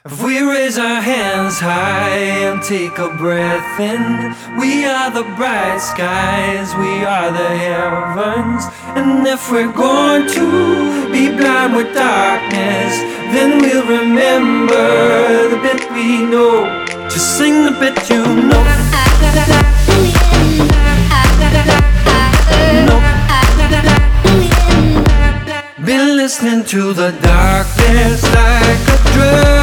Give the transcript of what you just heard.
If we raise our hands high and take a breath in, we are the bright skies, we are the heavens. And if we're going to be blind with darkness, then we'll remember the bit we know. Just sing the bit you know. Been listening to the darkness like a drug.